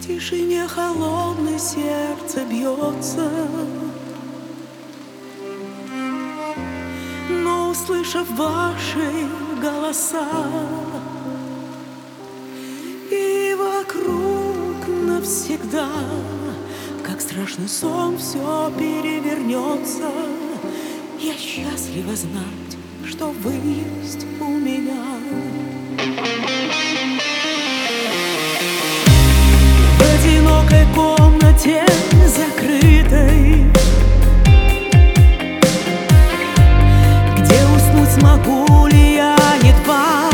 В тишине холодное сердце бьется, но, услышав ваши голоса, и вокруг навсегда, как страшный сон, все перевернется. Я счастлива знать, что вы есть у меня. В одинокой комнате закрытой, где уснуть смогу ли я едва,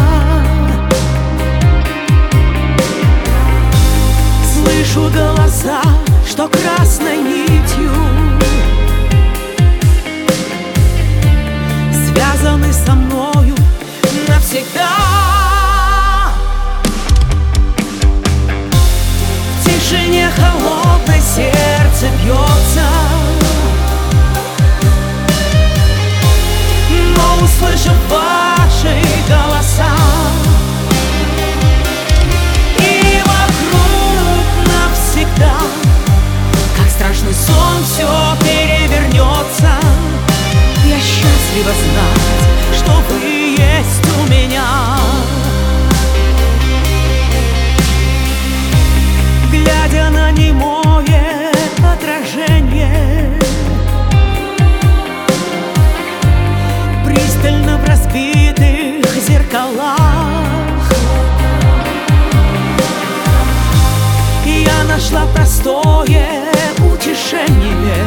слышу голоса, что красной нитью связаны со мною навсегда. В тишине холодное сердце бьется, но, услышав ваши голоса, и вокруг навсегда, как страшный сон, все перевернется. Я счастлива знать, что вы есть у меня. Глядя на немое отражение, пристально в разбитых зеркалах, я нашла простое утешение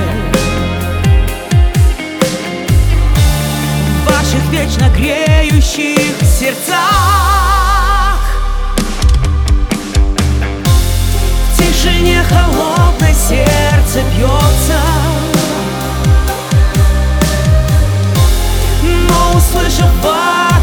в ваших вечно греющих сердцах. В тишине холодное сердце бьется, но, услышав вас,